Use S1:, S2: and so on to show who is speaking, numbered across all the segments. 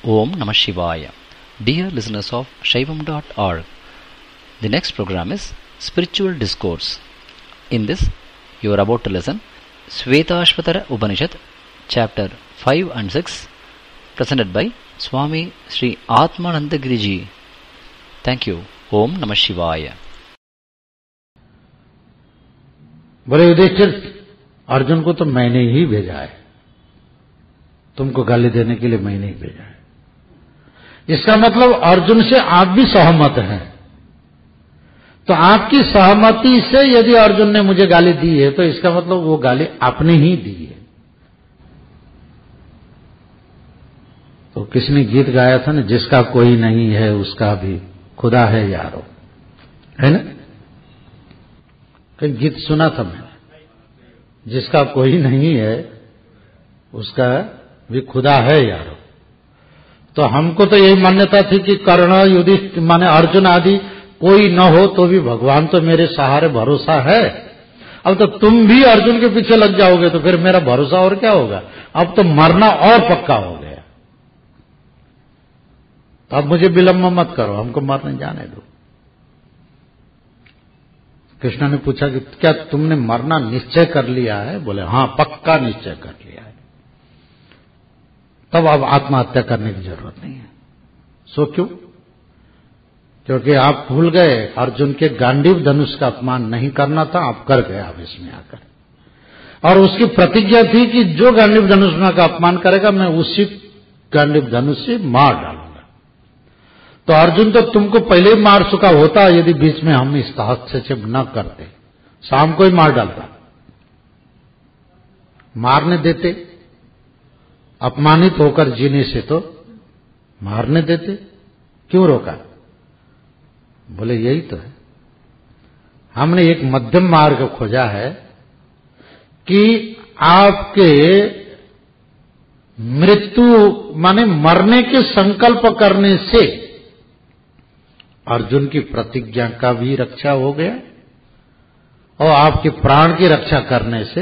S1: Om Namah Shivaya. Dear listeners of Shaivam.org, the next program is Spiritual Discourse. In this, you are about to listen Shvetashvatara Upanishad, Chapter 5 and 6, presented by Swami Sri Atmanandagiri Ji. Thank you. Om Namah Shivaya.
S2: बोले युधिष्ठिर, अर्जुन को तो मैंने ही भेजा है, तुमको गाली देने के लिए मैंने ही भेजा है। इसका मतलब अर्जुन से आप भी सहमत हैं। तो आपकी सहमति से यदि अर्जुन ने मुझे गाली दी है तो इसका मतलब वो गाली आपने ही दी है। तो किसने गीत गाया था ना, जिसका कोई नहीं है उसका भी खुदा है यारो, है ना? कहीं गीत सुना था मैंने, जिसका कोई नहीं है उसका भी खुदा है यारो। तो हमको तो यही मान्यता थी कि कर्ण, युधिष्ठिर माने अर्जुन आदि कोई न हो तो भी भगवान तो मेरे सहारे भरोसा है। अब तो तुम भी अर्जुन के पीछे लग जाओगे तो फिर मेरा भरोसा और क्या होगा? अब तो मरना और पक्का हो गया। तो अब मुझे विलंब मत करो, हमको मरने जाने दो। कृष्ण ने पूछा कि क्या तुमने मरना निश्चय कर लिया है? बोले हाँ, पक्का निश्चय कर लिया है। तब अब आत्महत्या करने की जरूरत नहीं है। सो क्यों? क्योंकि आप भूल गए अर्जुन के गांडीव धनुष का अपमान नहीं करना था, आप कर गए आवेश में आकर। और उसकी प्रतिज्ञा थी कि जो गांडीव धनुष का अपमान करेगा मैं उसी गांडीव धनुष से मार डालूंगा। तो अर्जुन तो तुमको पहले ही मार चुका होता यदि बीच में हम इस हस्तक्षेप न करते, शाम को ही मार डालता। मारने देते, अपमानित होकर जीने से तो मारने देते, क्यों रोका? बोले यही तो है, हमने एक मध्यम मार्ग खोजा है कि आपके मृत्यु माने मरने के संकल्प करने से अर्जुन की प्रतिज्ञा का भी रक्षा हो गया और आपके प्राण की रक्षा करने से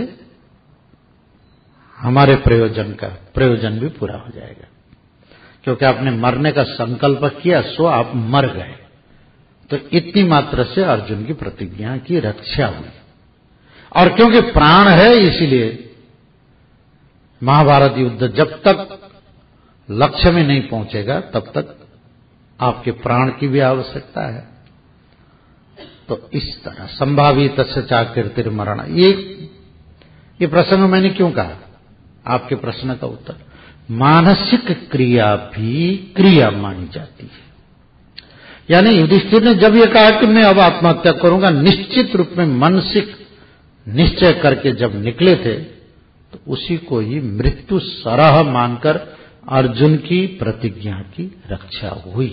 S2: हमारे प्रयोजन भी पूरा हो जाएगा। क्योंकि आपने मरने का संकल्प किया सो आप मर गए। तो इतनी मात्र से अर्जुन की प्रतिज्ञा की रक्षा हुई। और क्योंकि प्राण है इसीलिए महाभारत युद्ध जब तक लक्ष्य में नहीं पहुंचेगा तब तक आपके प्राण की भी आवश्यकता है। तो इस तरह संभावित चाकीर्तिर मरण, ये प्रसंग मैंने क्यों कहा? आपके प्रश्न का उत्तर, मानसिक क्रिया भी क्रिया मानी जाती है। यानी युधिष्ठिर ने जब ये कहा कि मैं अब आत्महत्या करूंगा, निश्चित रूप में मानसिक निश्चय करके जब निकले थे तो उसी को ही मृत्यु सरह मानकर अर्जुन की प्रतिज्ञा की रक्षा हुई।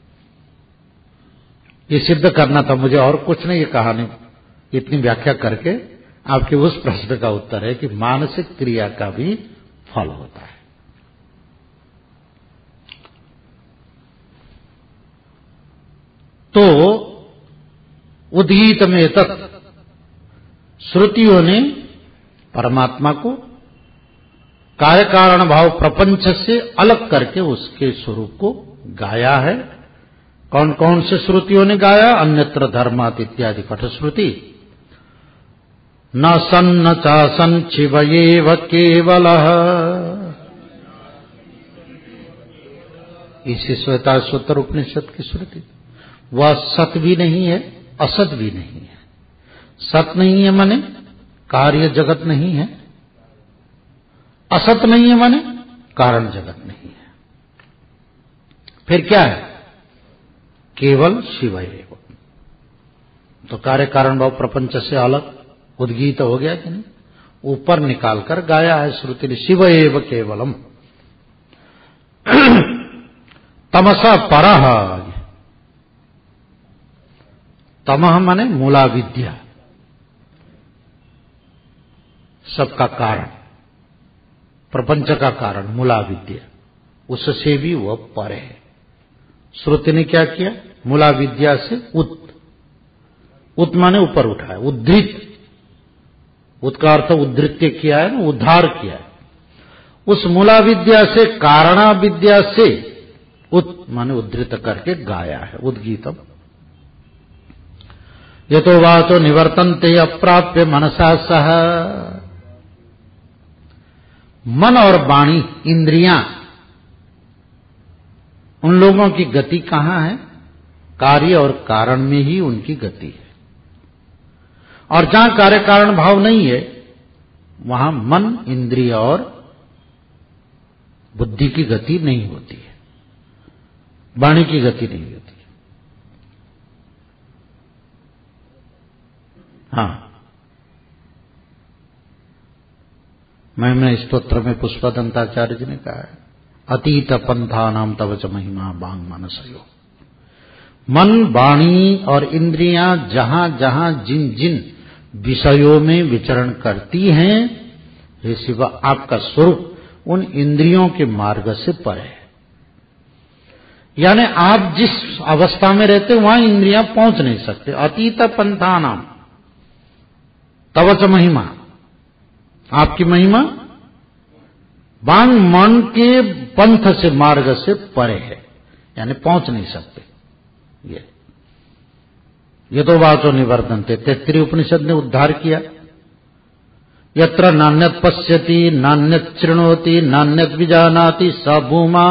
S2: ये सिद्ध करना था मुझे, और कुछ नहीं। ये कहानी इतनी व्याख्या करके आपके उस प्रश्न का उत्तर है कि मानसिक क्रिया का भी फल होता है। तो उद्गीत में तत् श्रुतियों ने परमात्मा को कार्य कारण भाव प्रपंच से अलग करके उसके स्वरूप को गाया है। कौन कौन से श्रुतियों ने गाया? अन्यत्र धर्मात् इत्यादि कठश्रुति। न सन्न चासन शिव एव केवलः, इसी श्वेताश्वतर उपनिषद की श्रुति। वह सत भी नहीं है, असत भी नहीं है। सत नहीं है माने कार्य जगत नहीं है, असत नहीं है माने कारण जगत नहीं है। फिर क्या है? केवल शिव एव। तो कार्य कारण भाव प्रपंच से अलग उद्गीत हो गया कि नहीं? ऊपर निकालकर गाया है श्रुति ने, शिव एव केवलम। तमसा परः, तमः माने मूला विद्या, सबका कारण, प्रपंच का कारण मूला विद्या, उससे भी वह पर है। श्रुति ने क्या किया? मूला विद्या से उत माने ऊपर उठाया, उद्धृत, उत का अर्थ उद्धृत्य किया है ना, उद्धार किया है। उस मूला विद्या से कारणा विद्या से माने उद्धृत करके गाया है, उद्गीतम। यतो वाचो निवर्तन्ते अप्राप्य मनसा सह। मन और वाणी, इंद्रियां, उन लोगों की गति कहां है? कार्य और कारण में ही उनकी गति है। और जहां कार्य कारण भाव नहीं है वहां मन, इंद्रिय और बुद्धि की गति नहीं होती है, वाणी की गति नहीं होती। हाँ, मैं स्तोत्र में पुष्पदंताचार्य जी ने कहा है, अतीत पंथा नाम तव च महिमा बांग मानसयो। मन, वाणी और इंद्रियां जहां जहां जिन जिन विषयों में विचरण करती हैं, हे शिव, आपका स्वरूप उन इंद्रियों के मार्ग से परे है। यानी आप जिस अवस्था में रहते वहां इंद्रियां पहुंच नहीं सकते। अतीत पंथा नाम तव च महिमा, आपकी महिमा वांग मन के पंथ से, मार्ग से परे है, यानी पहुंच नहीं सकते। ये तो वाचो निवर्तन्ते, तैत्तिरीय उपनिषद ने उद्धार किया। यत्र नान्यत पश्यति नान्यत चृणोति नान्यत विजानाति स भूमा,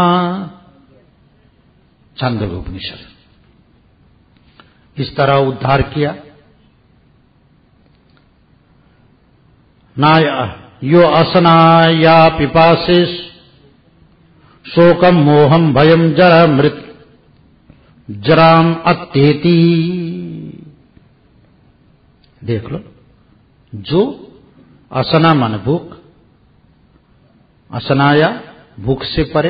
S2: छांदोग्य उपनिषद। इस तरह उद्धार किया। ना यो असनाया पिपासे शोकम मोहम भयम जरा मृत जराम अत्येति। देख लो, जो असना मन भूख, असनाया भूख से परे,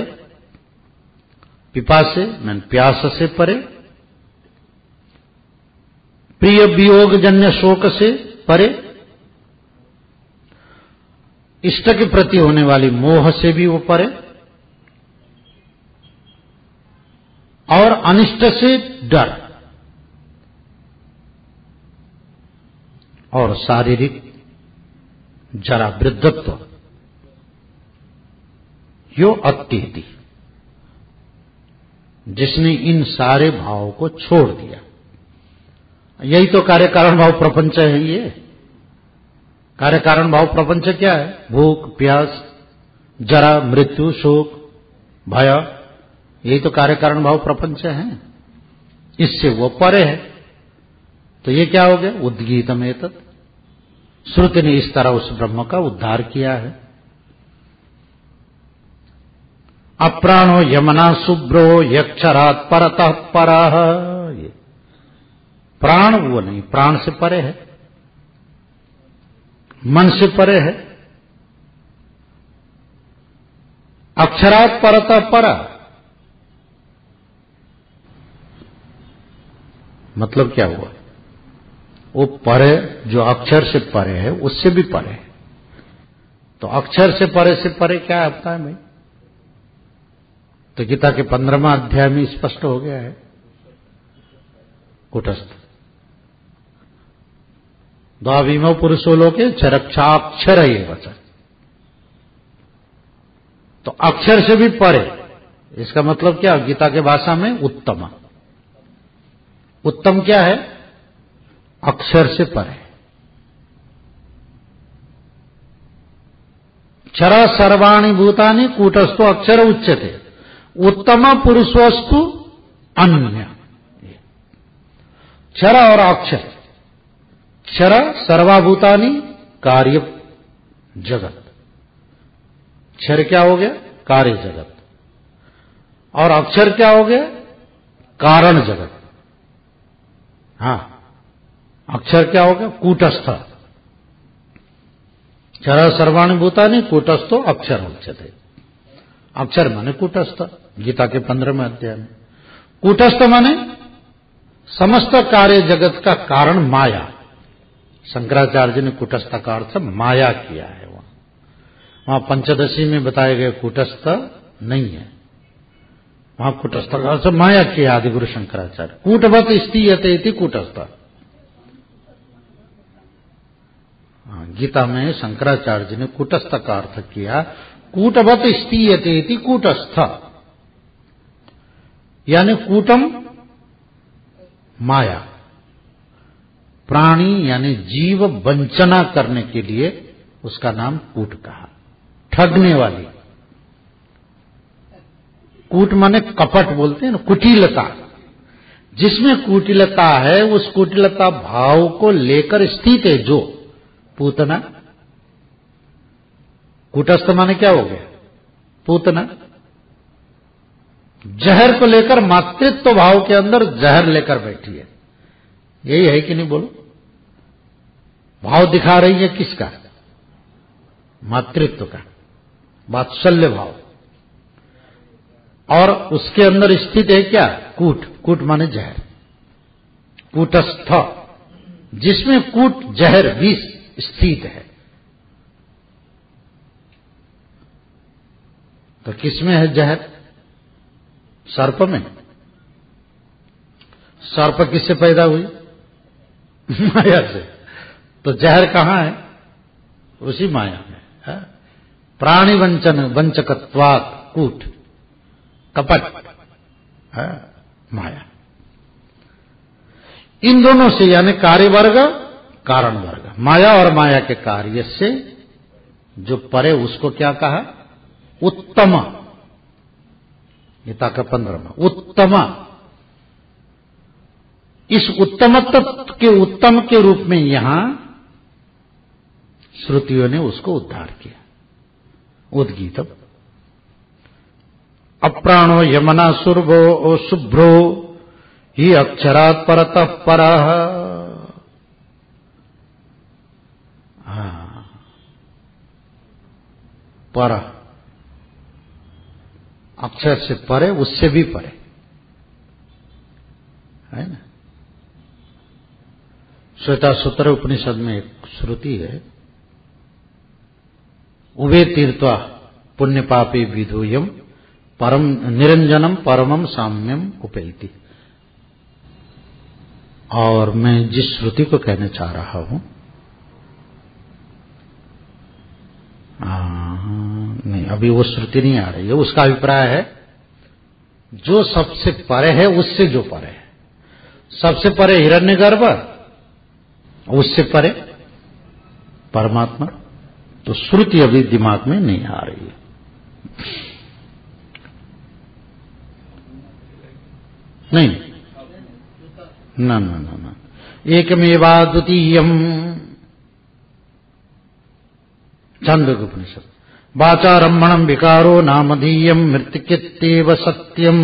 S2: पिपासे मन प्यास से परे, प्रिय वियोग जन्य शोक से परे, इष्ट के प्रति होने वाली मोह से भी वो परे, और अनिष्ट से डर, और शारीरिक जरा वृद्धत्व, यो अत्येति, जिसने इन सारे भावों को छोड़ दिया। यही तो कार्य कारण भाव प्रपंच है। ये कार्य कारण भाव प्रपंच क्या है? भूख, प्यास, जरा, मृत्यु, शोक, भय, यही तो कार्य कारण भाव प्रपंच है। इससे वो परे है। तो ये क्या हो गया? उद्गीतम एतत्। श्रुति ने इस तरह उस ब्रह्म का उद्धार किया है। अप्राणो यमना शुभ्रो यक्षरात् परतः परः। प्राण वो नहीं, प्राण से परे है, मन से परे है। अक्षरात् परतः परः मतलब क्या हुआ? वो परे, जो अक्षर से परे है उससे भी परे है। तो अक्षर से परे क्या आता है भाई? तो गीता के 15वां अध्याय में स्पष्ट हो गया है, कूटस्थ। द्वाविमो पुरुषो लोके चरक्षाक्षर ये वचन। तो अक्षर से भी परे, इसका मतलब क्या? गीता के भाषा में उत्तम। उत्तम क्या है? अक्षर से परे। क्षर सर्वाणि भूतानि कूटस्थो अक्षर उच्यते, उत्तम पुरुषोस्तु अन्य। क्षर और अक्षर। क्षर सर्वाभूतानि कार्य जगत। क्षर क्या हो गया? कार्य जगत। और अक्षर क्या हो गया? कारण जगत। हाँ, अक्षर क्या हो गया? कूटस्थ। क्षर सर्वाणि भूतानि कूटस्थो अक्षर उच्यते। अक्षर माने कूटस्थ। गीता के 15वें अध्याय में कूटस्थ माने समस्त कार्य जगत का कारण माया। शंकराचार्य ने कूटस्थ का अर्थ माया किया है। वहां पंचदशी में बताए गए कूटस्थ नहीं है, वहां कूटस्थ का अर्थ माया किया आदिगुरु शंकराचार्य। कूटवत स्थियते इति कूटस्थ। गीता में शंकराचार्य जी ने कूटस्थ का अर्थ किया, कूटवत स्थियते इति कूटस्थ। यानी कूटम माया, प्राणी यानी जीव वंचना करने के लिए उसका नाम कूट कहा, ठगने वाली। कूट माने कपट बोलते हैं ना, कुटिलता। जिसमें कुटिलता है उस कुटिलता भाव को लेकर स्थित है जो पूतना। कूटस्थ माने क्या हो गया? पूतना। जहर को लेकर मातृत्व भाव के अंदर जहर लेकर बैठी है, यही है कि नहीं बोलो? भाव दिखा रही है किसका? मातृत्व का, वात्सल्य भाव। और उसके अंदर स्थित है क्या? कूट। कूट माने जहर, कूटस्थ, जिसमें कूट जहर विष स्थित है। तो किसमें है जहर? सर्प में। सर्प किससे पैदा हुई? माया से। तो जहर कहां है? उसी माया में है। प्राणी वंचन वंचकत्वात् कूट, कपट है माया। इन दोनों से यानी कार्य वर्ग कारण वर्ग, माया और माया के कार्य से जो परे उसको क्या कहा? उत्तम। गीता का 15वां उत्तम। इस उत्तम तत्व के उत्तम के रूप में यहां श्रुतियों ने उसको उद्धार किया। उद्गीतम। अप्राणो यमना सुरभो शुभ्रो ही अक्षरात् परतः परः। पर, अक्षर से परे, उससे भी परे है ना। श्वेतासूत्र उपनिषद में एक श्रुति है, उभे तीर्थवा पुण्य पापे विधूयम परम निरंजनम परमम साम्यम उपैति। और मैं जिस श्रुति को कहना चाह रहा हूं, नहीं अभी वो श्रुति नहीं आ रही है। उसका अभिप्राय है जो सबसे परे है उससे जो परे है। सबसे परे हिरण्यगर्भ, उससे परे परमात्मा। तो श्रुति अभी दिमाग में नहीं आ रही है। नहीं, ना ना ना ना, एकमेवा द्वितीयम। छांदोग्योपनिषद। वाचारम्भणं विकारो नामधीयं मृत्तिकेत्येव सत्यम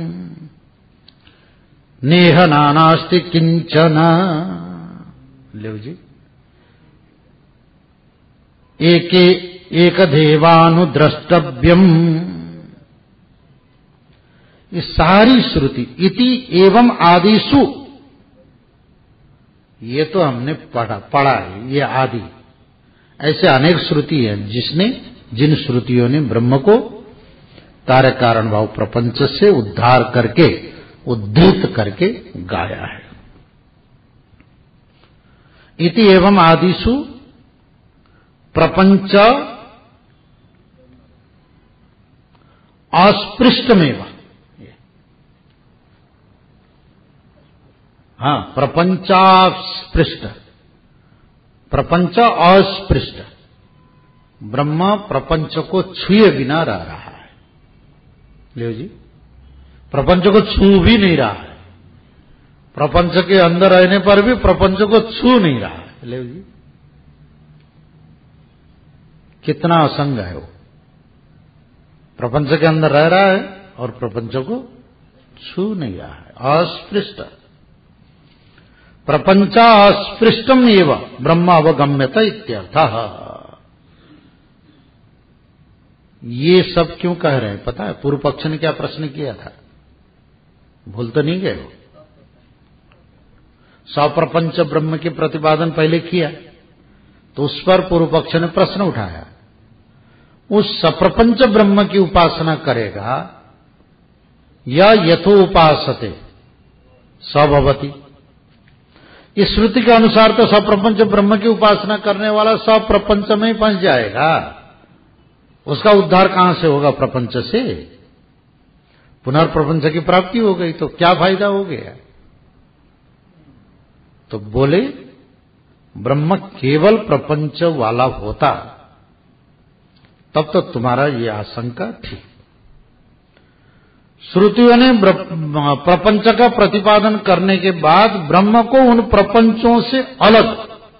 S2: नेह नानास्ति किंचन। लेव जी, एके एकदेवानुद्रष्टव्यम। ये सारी श्रुति इति एवं आदिषु, ये तो हमने पढ़ा है, ये आदि। ऐसे अनेक श्रुति हैं जिन श्रुतियों ने ब्रह्म को कार्य कारण भाव प्रपंच से उद्धार करके, उद्धृत करके गाया है। इति एवं आदिषु प्रपंच अस्पृष्टमेव। हाँ, प्रपंचास्पृष्ट, प्रपंच अस्पृष्ट। ब्रह्म प्रपंच को छुए बिना रह रहा है। ले जी, प्रपंच को छू भी नहीं रहा है। प्रपंच के अंदर रहने पर भी प्रपंच को छू नहीं रहा है। ले जी, कितना असंग है वो। प्रपंच के अंदर रह रहा है और प्रपंच को छू नहीं रहा है। अस्पृष्ट, प्रपंचा अस्पृष्टम एव ब्रह्म अवगम्यत इत्यर्थः। ये सब क्यों कह रहे हैं पता है? पूर्व पक्ष ने क्या प्रश्न किया था? भूल तो नहीं गए हो? सप्रपंच ब्रह्म के प्रतिपादन पहले किया, तो उस पर पूर्व पक्ष ने प्रश्न उठाया। उस सप्रपंच ब्रह्म की उपासना करेगा या यथोपासते सभवति। इस श्रुति के अनुसार तो सप्रपंच ब्रह्म की उपासना करने वाला सप्रपंच में ही फंस जाएगा। उसका उद्धार कहां से होगा? प्रपंच से। पुनर्प्रपंच की प्राप्ति हो गई तो क्या फायदा हो गया? तो बोले ब्रह्म केवल प्रपंच वाला होता तब तो तुम्हारा ये आशंका थी। श्रुतियों ने प्रपंच का प्रतिपादन करने के बाद ब्रह्म को उन प्रपंचों से अलग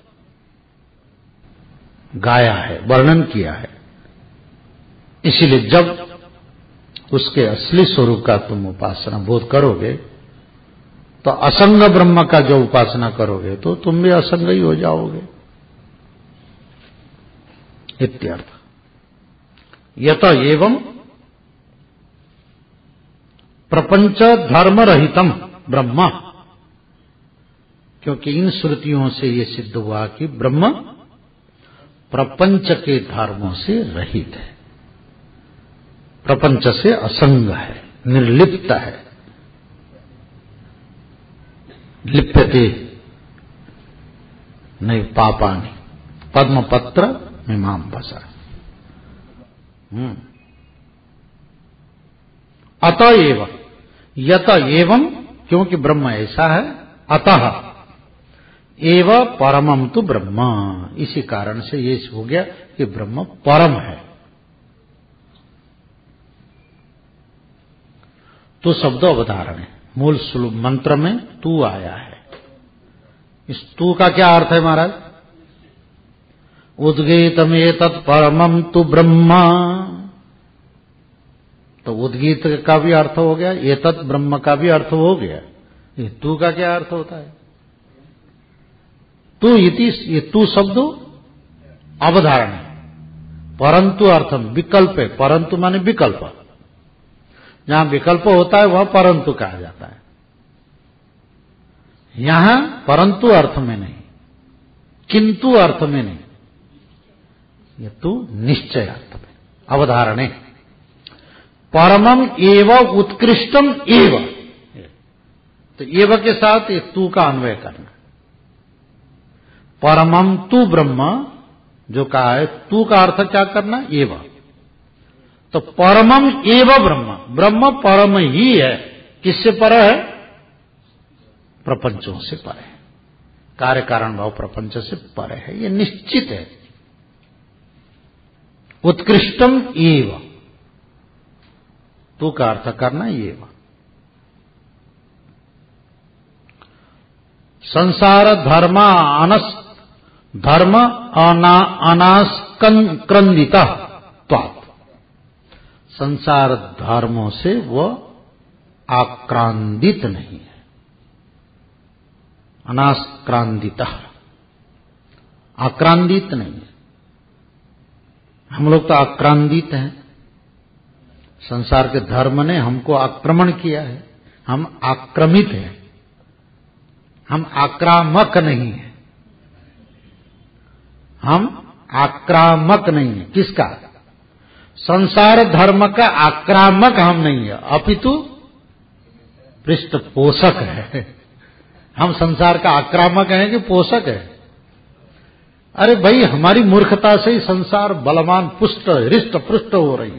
S2: गाया है, वर्णन किया है। इसीलिए जब उसके असली स्वरूप का तुम उपासना बोध करोगे तो असंग ब्रह्म का जो उपासना करोगे तो तुम भी असंग ही हो जाओगे। इत्यर्थ। यत एवं प्रपंच धर्म रहितम ब्रह्म, क्योंकि इन श्रुतियों से यह सिद्ध हुआ कि ब्रह्म प्रपंच के धर्मों से रहित है, प्रपंच से असंग है, निर्लिप्त है। लिप्यते नहीं पापानि पद्मपत्र मीमांसा। अतएव यत एवं, क्योंकि ब्रह्म ऐसा है, अतः एव परमम तु ब्रह्म, इसी कारण से ये हो गया कि ब्रह्म परम है। तो शब्द अवधारण है, मूल मंत्र में तू आया है। इस तू का क्या अर्थ है महाराज? उद्गीतम एतत् परमम तु ब्रह्म, तो उद्गीत का भी अर्थ हो गया, एतत् ब्रह्म का भी अर्थ हो गया। ये तू का क्या अर्थ होता है? तू इति, ये तू शब्द अवधारण है, परंतु अर्थम विकल्प है। परंतु माने विकल्प, जहां विकल्प होता है वह परंतु कहा जाता है। यहां परंतु अर्थ में नहीं, किंतु अर्थ में नहीं, ये तू निश्चय अर्थ में अवधारण है। परमम एव उत्कृष्टम एव, तो एव के साथ ये तू का अन्वय करना। परमम तू ब्रह्म जो कहा है, तू का अर्थ क्या करना? एव। तो परमम एव ब्रह्म, ब्रह्म परम ही है। किससे पर है? प्रपंचों से पर है, कार्य कारण भाव प्रपंच से पर है, ये निश्चित है। उत्कृष्टम एव, तू का अर्थ करना एव। संसार धर्म अनास्क्रंदित त्वात्, संसार धर्मों से वह आक्रांदित नहीं है। अनास्क्रांदित, आक्रांदित नहीं है। हम लोग तो आक्रांदित हैं, संसार के धर्म ने हमको आक्रमण किया है, हम आक्रमित हैं, हम आक्रामक नहीं है। हम आक्रामक नहीं है। किसका? संसार धर्म का आक्रामक हम नहीं है, अपितु पृष्ठपोषक है। हम संसार का आक्रामक हैं कि पोषक है? अरे भाई, हमारी मूर्खता से ही संसार बलवान पुष्ट हृष्ट पुष्ट हो रही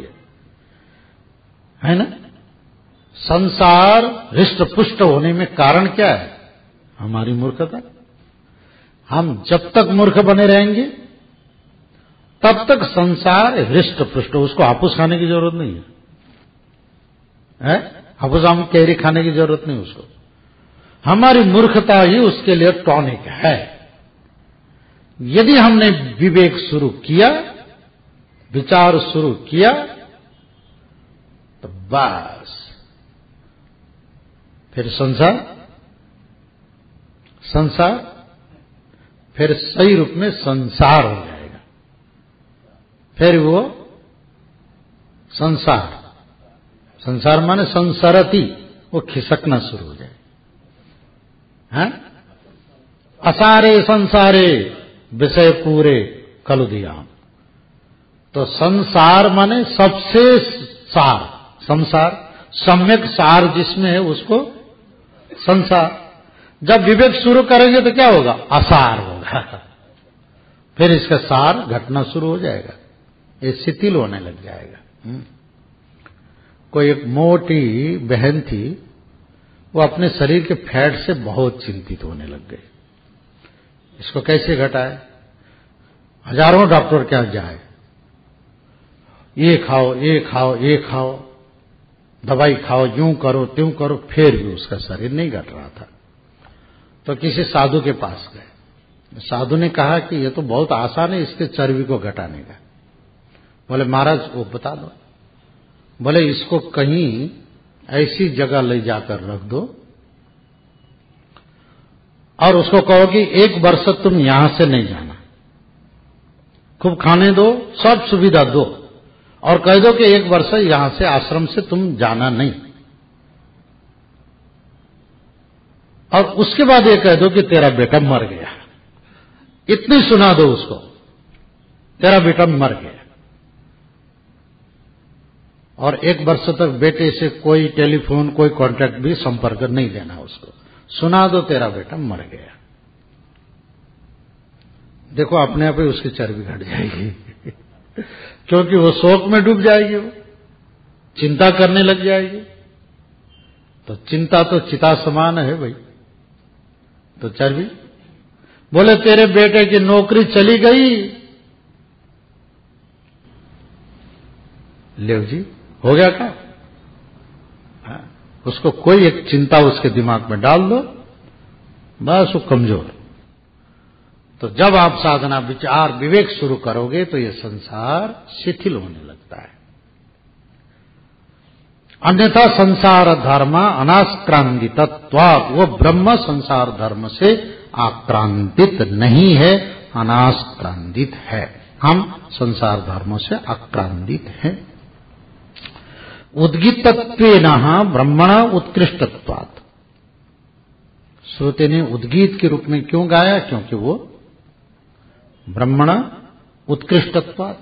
S2: है ना? संसार हृष्ट पुष्ट होने में कारण क्या है? हमारी मूर्खता। हम जब तक मूर्ख बने रहेंगे तब तक संसार हृष्ट पुष्ट, उसको हापुस खाने की जरूरत नहीं है, हापुस आम कैरी खाने की जरूरत नहीं उसको। हमारी मूर्खता ही उसके लिए टॉनिक है। यदि हमने विवेक शुरू किया, विचार शुरू किया, तो बस फिर संसार फिर सही रूप में संसार हो जाएगा। फिर वो संसार माने संसरती, वो खिसकना शुरू हो जाए। हैं? असारे संसारे विषय पूरे कलुदियाम, तो संसार माने सबसे सार, संसार सम्यक सार जिसमें है उसको संसार। जब विवेक शुरू करेंगे तो क्या होगा? असार होगा। फिर इसका सार घटना शुरू हो जाएगा, ये शिथिल होने लग जाएगा। कोई एक मोटी बहन थी, वो अपने शरीर के फैट से बहुत चिंतित होने लग गई। इसको कैसे घटाए? हजारों डॉक्टर क्या जाए, ये खाओ, ये खाओ, ये खाओ, दवाई खाओ, यूं करो, त्यों करो, फिर भी उसका शरीर नहीं घट रहा था। तो किसी साधु के पास गए। साधु ने कहा कि ये तो बहुत आसान है इसके चर्बी को घटाने का। बोले महाराज वो बता दो। बोले इसको कहीं ऐसी जगह ले जाकर रख दो और उसको कहो कि 1 वर्ष तुम यहां से नहीं जाना, खूब खाने दो, सब सुविधा दो, और कह दो कि 1 वर्ष यहां से आश्रम से तुम जाना नहीं। और उसके बाद ये कह दो कि तेरा बेटा मर गया। इतनी सुना दो उसको, तेरा बेटा मर गया। और 1 वर्ष तक बेटे से कोई टेलीफोन, कोई कांटेक्ट भी संपर्क नहीं देना उसको। सुना दो तेरा बेटा मर गया। देखो अपने आप ही उसकी चर्बी घट जाएगी क्योंकि वो शोक में डूब जाएगी, वो चिंता करने लग जाएगी। तो चिंता तो चिता समान है भाई। तो चर्बी, बोले तेरे बेटे की नौकरी चली गई। ले जी, हो गया क्या? उसको कोई एक चिंता उसके दिमाग में डाल दो, बस वो कमजोर। तो जब आप साधना, विचार, विवेक शुरू करोगे तो ये संसार शिथिल होने लगता है। अन्यथा संसार धर्म अनास्क्रांतित्वात्, वो ब्रह्म संसार धर्म से आक्रांतित नहीं है, अनास्क्रांतित है। हम संसार धर्मों से आक्रांतित हैं। उद्गीतत्वेन ब्रह्मण उत्कृष्टत्वात्, श्रुति ने उद्गीत के रूप में क्यों गाया? क्योंकि वो ब्रह्मण उत्कृष्टत्वात्।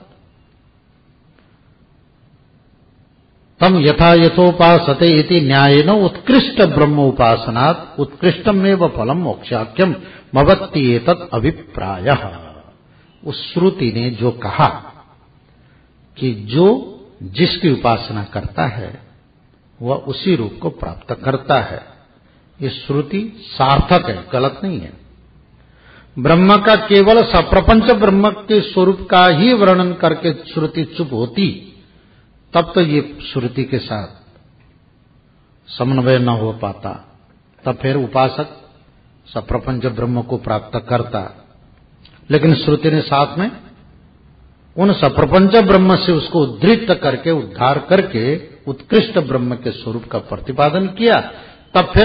S2: तम यथा यथोपासते इति न्यायेन उत्कृष्ट ब्रह्म उपासनात् उत्कृष्टमेव फलम मोक्षाख्यम भवति एतत् अभिप्रायः। उस श्रुति ने जो कहा कि जो जिसकी उपासना करता है वह उसी रूप को प्राप्त करता है, ये श्रुति सार्थक है, गलत नहीं है। ब्रह्म का केवल सप्रपंच ब्रह्म के स्वरूप का ही वर्णन करके श्रुति चुप होती, तब तो ये श्रुति के साथ समन्वय न हो पाता, तब फिर उपासक सप्रपंच ब्रह्म को प्राप्त करता। लेकिन श्रुति ने साथ में उन सप्रपंच ब्रह्म से उसको उद्धृत करके, उद्धार करके उत्कृष्ट ब्रह्म के स्वरूप का प्रतिपादन किया। तब फिर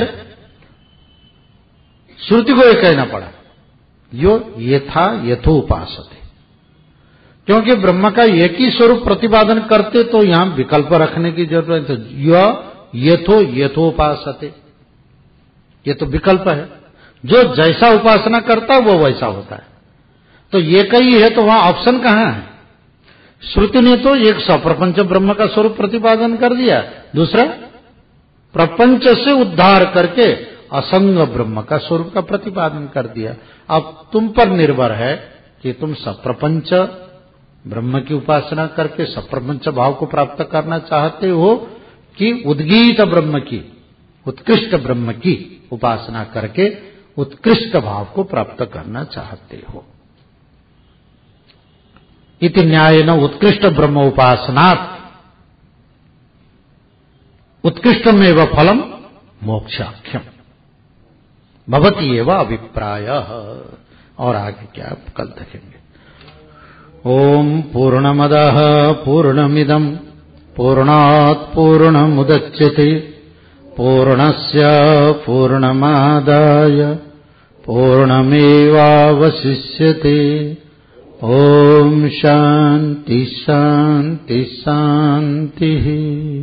S2: श्रुति को यह कहना पड़ा यो यथा यथोपासते, क्योंकि ब्रह्म का एक ही स्वरूप प्रतिपादन करते तो यहां विकल्प रखने की जरूरत है। यो यथो यथोपासते, ये तो विकल्प है। जो जैसा उपासना करता वो वैसा होता है। तो ये कही है तो वहां ऑप्शन कहां है? श्रुति ने तो एक सप्रपंच ब्रह्म का स्वरूप प्रतिपादन कर दिया, दूसरा प्रपंच से उद्धार करके असंग ब्रह्म का स्वरूप का प्रतिपादन कर दिया। अब तुम पर निर्भर है कि तुम सप्रपंच ब्रह्म की उपासना करके सप्रपंच भाव को प्राप्त करना चाहते हो कि उद्गीत ब्रह्म की, उत्कृष्ट ब्रह्म की उपासना करके उत्कृष्ट भाव को प्राप्त करना चाहते हो। इति न्यायेन उत्कृष्ट ब्रह्म उपासनात् उत्कृष्टमेव फलम मोक्षाख्यम भवति एव अभिप्रायः। और आगे क्या कल देखेंगे। ओम पूर्णमदः पूर्णमिदं पूर्णात् पूर्णमुदच्यते पूर्णस्य पूर्णमादाय पूर्णमेवावशिष्यते। ओम शांति शांति शांति।